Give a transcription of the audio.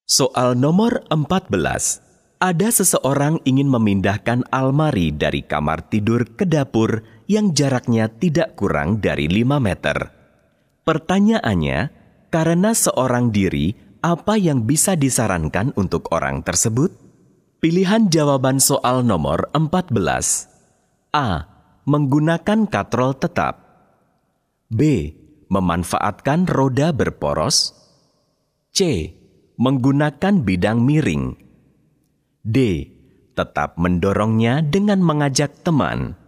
Soal nomor 14. Ada seseorang ingin memindahkan almari dari kamar tidur ke dapur yang jaraknya tidak kurang dari 5 meter. Pertanyaannya, karena seorang diri, apa yang bisa disarankan untuk orang tersebut? Pilihan jawaban soal nomor 14. A. Menggunakan katrol tetap. B. Memanfaatkan roda berporos. C. Menggunakan bidang miring. D. Tetap mendorongnya dengan mengajak teman.